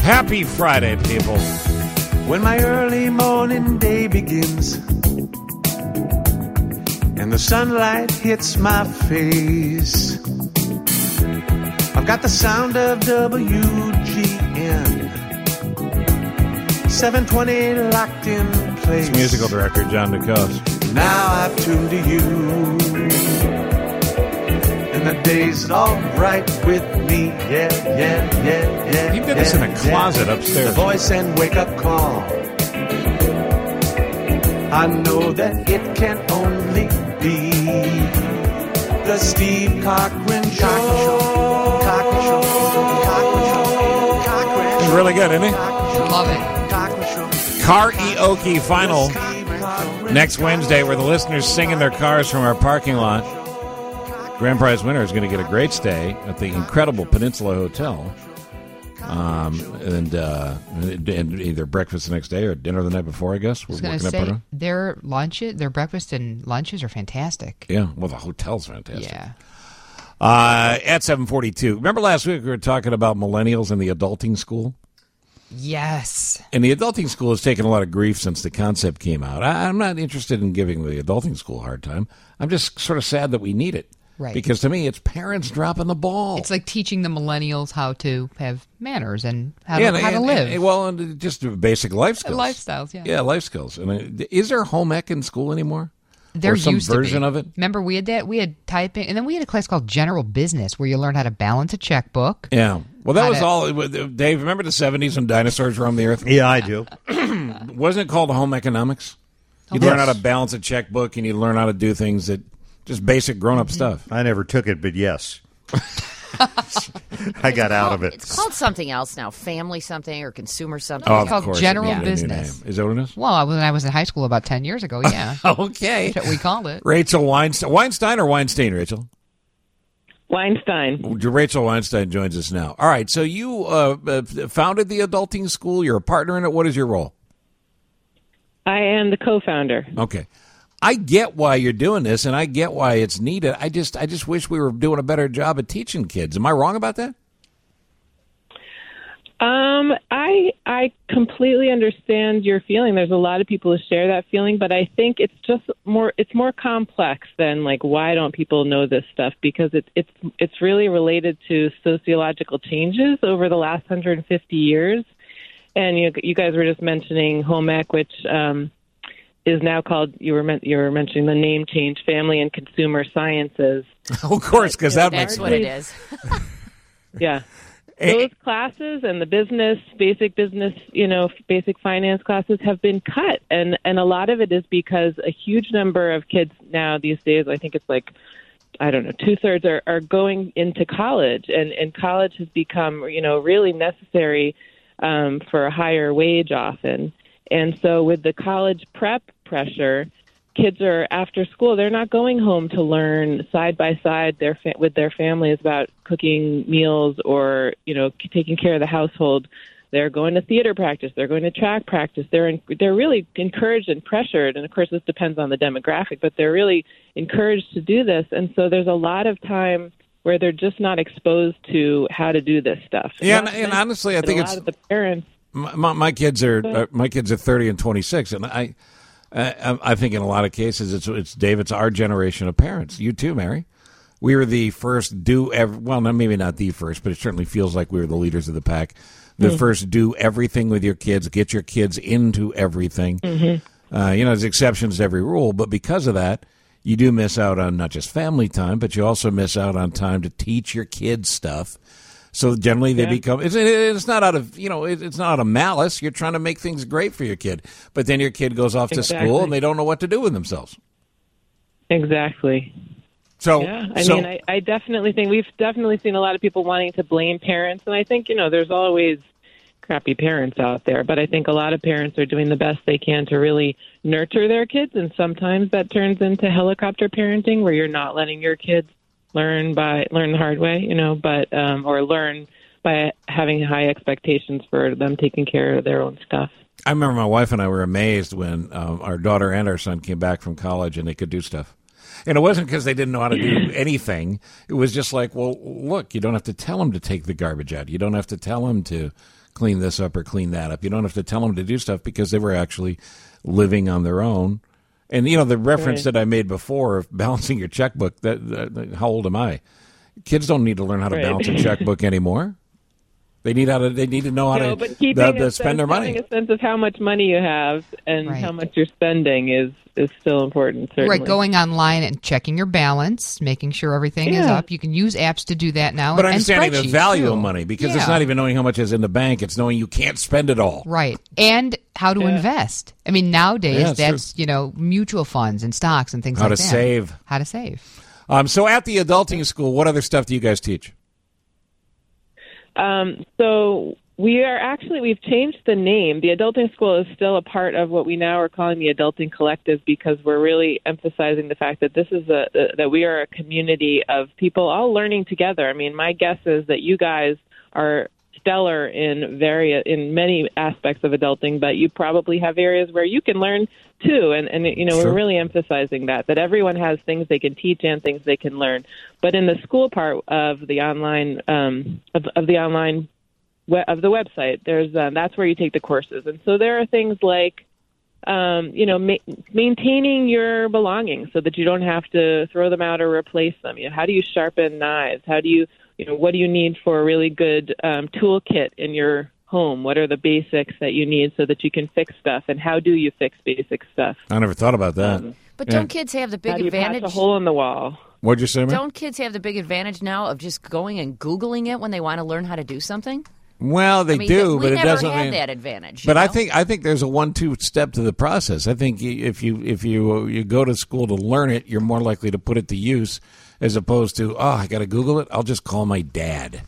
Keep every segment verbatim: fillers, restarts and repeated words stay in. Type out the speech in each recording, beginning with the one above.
Happy Friday, people. When my early morning day begins and the sunlight hits my face, I've got the sound of W G N seven twenty locked in place. It's musical director John DeCoste. Now I've tuned to you, and the day's all right with me. Yeah, yeah, yeah, yeah. He did yeah, this in a closet yeah. upstairs. The voice and wake up call. I know that it can only be the Steve Cochran Show. Cochran Show. Cochran Show. Cochran Show. He's really good, isn't he? Love it. Karaoke final next Wednesday, where the listeners sing in their cars from our parking lot. Grand prize winner is going to get a great stay at the incredible Peninsula Hotel, um, and, uh, and either breakfast the next day or dinner the night before. I guess I was we're going to working say up. their lunches, their breakfast and lunches are fantastic. Yeah, well, the hotel's fantastic. Yeah. Uh, at seven forty-two. Remember last week we were talking about millennials and the adulting school? Yes. And the adulting school has taken a lot of grief since the concept came out. I, I'm not interested in giving the adulting school a hard time. I'm just sort of sad that we need it. Right. Because to me, it's parents dropping the ball. It's like teaching the millennials how to have manners and how, yeah, to, and, how to and, live. And, well, and just basic life skills. Lifestyles, yeah. Yeah, life skills. I mean, is there home ec in school anymore? There or some used version to be. of it? Remember, we had that. We had typing, and then we had a class called General Business, where you learn how to balance a checkbook. Yeah. Well, that How was to- all. Dave, remember the seventies when dinosaurs roamed the earth? Yeah, I do. Wasn't it called home economics? You Yes. learn how to balance a checkbook, and you learn how to do things that just basic grown-up Mm-hmm. stuff. I never took it, but yes. I got out of it. It's called something else now, family something or consumer something. Oh, It's of called course. General it needed a new Business. name. Is that what it is? Well, when I was in high school about ten years ago, yeah. Okay. That's what we called it. Rachel Weinstein. Weinstein or Weinstein, Rachel? Weinstein. Rachel Weinstein joins us now. All right. So you uh, uh, founded the adulting school. You're a partner in it. What is your role? I am the co-founder. Okay. I get why you're doing this, and I get why it's needed. I just, I just wish we were doing a better job at teaching kids. Am I wrong about that? Um, I I completely understand your feeling. There's a lot of people who share that feeling, but I think it's just more it's more complex than like why don't people know this stuff, because it's it's it's really related to sociological changes over the last one hundred fifty years. And you you guys were just mentioning home ec, which um, is now called you were men- you were mentioning the name change, family and consumer sciences. Of course, because that makes That's what it is. Yeah. Those classes and the business, basic business, you know, basic finance classes have been cut. And, and a lot of it is because a huge number of kids now these days, I think it's like, I don't know, two-thirds are, are going into college. And, and college has become, you know, really necessary um, for a higher wage often. And so with the college prep pressure, kids are after school, they're not going home to learn side by side their fa- with their families about cooking meals or, you know, taking care of the household. They're going to theater practice. They're going to track practice. They're in, they're really encouraged and pressured. And of course, this depends on the demographic, but they're really encouraged to do this. And so there's a lot of time where they're just not exposed to how to do this stuff. Yeah, and, Not and to honestly, I mention think a it's lot of the parents. my, my, my kids are uh, my kids are thirty and twenty-six, and I. I, I think in a lot of cases, it's it's Dave. It's our generation of parents. You too, Mary. We were the first do ever. Well, no, maybe not the first, but it certainly feels like we were the leaders of the pack. The mm. first do everything with your kids, get your kids into everything. Mm-hmm. Uh, you know, there's exceptions to every rule, but because of that, you do miss out on not just family time, but you also miss out on time to teach your kids stuff. So generally, they yeah. become. It's, it's not out of you know. It's not out of malice. You're trying to make things great for your kid, but then your kid goes off to exactly. school and they don't know what to do with themselves. Exactly. So yeah, I so, mean, I, I definitely think we've definitely seen a lot of people wanting to blame parents, and I think you know there's always crappy parents out there, but I think a lot of parents are doing the best they can to really nurture their kids, and sometimes that turns into helicopter parenting, where you're not letting your kids learn by learn the hard way, you know, but um, or learn by having high expectations for them taking care of their own stuff. I remember my wife and I were amazed when um, our daughter and our son came back from college and they could do stuff. And it wasn't because they didn't know how to do anything. It was just like, well, look, you don't have to tell them to take the garbage out. You don't have to tell them to clean this up or clean that up. You don't have to tell them to do stuff because they were actually living on their own. And, you know, the reference Right. that I made before of balancing your checkbook, that, that how old am I? Kids don't need to learn how to Right. balance a checkbook anymore. They need how to. They need to know how No, to, but keeping to, a to sense, spend their money. having a sense of how much money you have and Right. how much you're spending is, is still important, certainly. Right, going online and checking your balance, making sure everything is Yeah. up. You can use apps to do that now. But and understanding the spreadsheets, value too. of money, because Yeah. it's not even knowing how much is in the bank; it's knowing you can't spend it all. Right. And how to Yeah. invest. I mean, nowadays, Yeah, it's that's, you know, mutual funds and stocks and things How like to that. save. How to save. Um, so, at the adulting school, what other stuff do you guys teach? Um, so we are actually, we've changed the name. The Adulting School is still a part of what we now are calling the Adulting Collective because we're really emphasizing the fact that this is a, that we are a community of people all learning together. I mean, my guess is that you guys are stellar in very in many aspects of adulting, but you probably have areas where you can learn too. And, and you know, Sure. we're really emphasizing that, that everyone has things they can teach and things they can learn. But in the school part of the online, um, of, of the online we- of the website, there's um, that's where you take the courses. And so there are things like, um, you know, ma- maintaining your belongings so that you don't have to throw them out or replace them. You know, how do you sharpen knives? How do you, you know, what do you need for a really good um, toolkit in your home? What are the basics that you need so that you can fix stuff? And how do you fix basic stuff? I never thought about that. Um, But Yeah. don't kids have the big how do you advantage? patch a hole in the wall? What'd you say, man? Don't kids have the big advantage now of just going and Googling it when they want to learn how to do something? Well, they I mean, do, we but it never doesn't had mean that advantage. you But I know? think I think there's a one-two step to the process. I think y- if you if you you go to school to learn it, you're more likely to put it to use, as opposed to oh, I got to Google it. I'll just call my dad.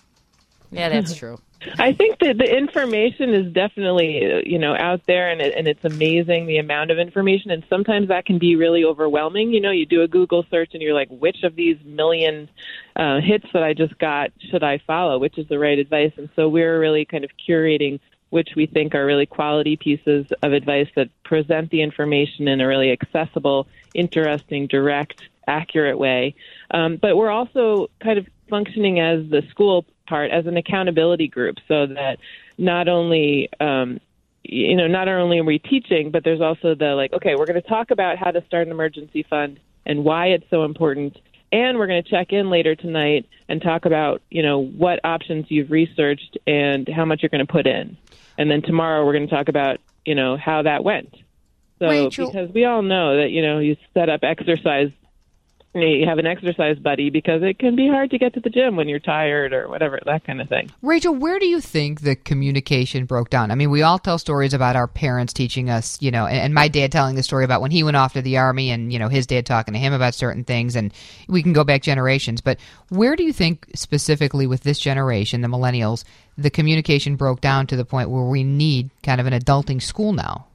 yeah, that's true. I think that the information is definitely, uh, you know, out there, and, it, and it's amazing the amount of information. And sometimes that can be really overwhelming. You know, you do a Google search, and you're like, which of these million uh, hits that I just got should I follow? Which is the right advice? And so we're really kind of curating which we think are really quality pieces of advice that present the information in a really accessible, interesting, direct, accurate way. Um, but we're also kind of functioning as the school part, as an accountability group, so that not only, um, you know, not only are we teaching, but there's also the like, okay, we're going to talk about how to start an emergency fund and why it's so important. And we're going to check in later tonight and talk about, you know, what options you've researched and how much you're going to put in. And then tomorrow we're going to talk about, you know, how that went. So Rachel- because we all know that, you know, you set up exercise, you know, you have an exercise buddy because it can be hard to get to the gym when you're tired or whatever, that kind of thing. Rachel, where do you think the communication broke down? I mean, we all tell stories about our parents teaching us, you know, and, and my dad telling the story about when he went off to the Army and, you know, his dad talking to him about certain things, and we can go back generations. But where do you think specifically with this generation, the millennials, the communication broke down to the point where we need kind of an adulting school now?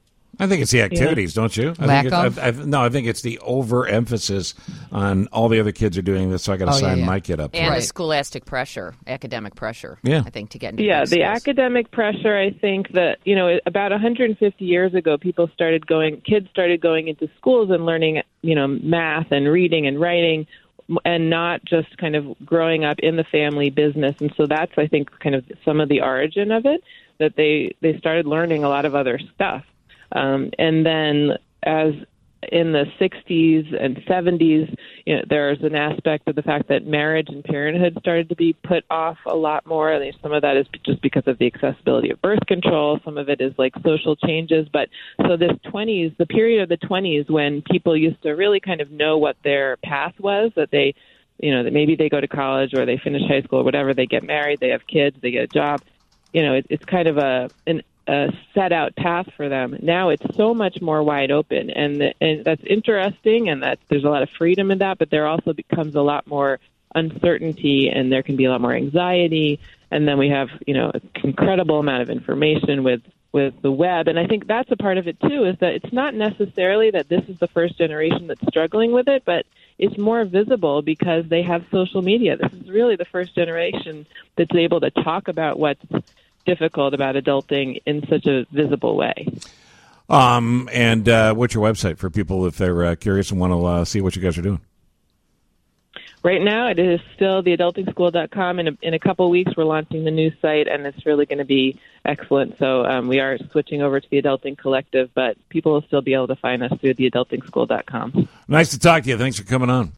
I think it's the activities, don't you? I Lack think it's, of? I, I, no, I think it's the overemphasis on all the other kids are doing this, so I got to Oh, yeah, sign yeah. my kid up. And Right. the scholastic pressure, academic pressure, Yeah. I think, to get into Yeah, those the schools. academic pressure, I think that, you know, about one hundred fifty years ago, people started going, kids started going into schools and learning, you know, math and reading and writing, and not just kind of growing up in the family business. And so that's, I think, kind of some of the origin of it, that they, they started learning a lot of other stuff. Um, and then as in the sixties and seventies, you know, there's an aspect of the fact that marriage and parenthood started to be put off a lot more. I think some of that is just because of the accessibility of birth control. Some of it is like social changes. But so this twenties, the period of the twenties when people used to really kind of know what their path was, that they, you know, that maybe they go to college or they finish high school or whatever, they get married, they have kids, they get a job. You know, it, it's kind of a an a set out path for them. Now it's so much more wide open, and the, and that's interesting, and that there's a lot of freedom in that, but there also becomes a lot more uncertainty, and there can be a lot more anxiety. And then we have, you know, an incredible amount of information with with the web. And I think that's a part of it too, is that it's not necessarily that this is the first generation that's struggling with it, but it's more visible because they have social media. This is really the first generation that's able to talk about what's difficult about adulting in such a visible way. Um, and uh, what's your website for people if they're uh, curious and want to uh, see what you guys are doing? right now it is still the adulting school dot com. In a, in a couple of weeks, we're launching the new site, and it's really going to be excellent. So um, we are switching over to the Adulting Collective, but people will still be able to find us through the adulting school dot com. Nice to talk to you. Thanks for coming on.